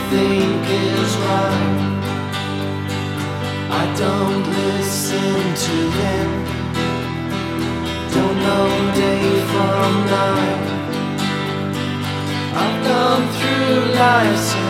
think is right. I don't listen to them, don't know day from night. I've gone through life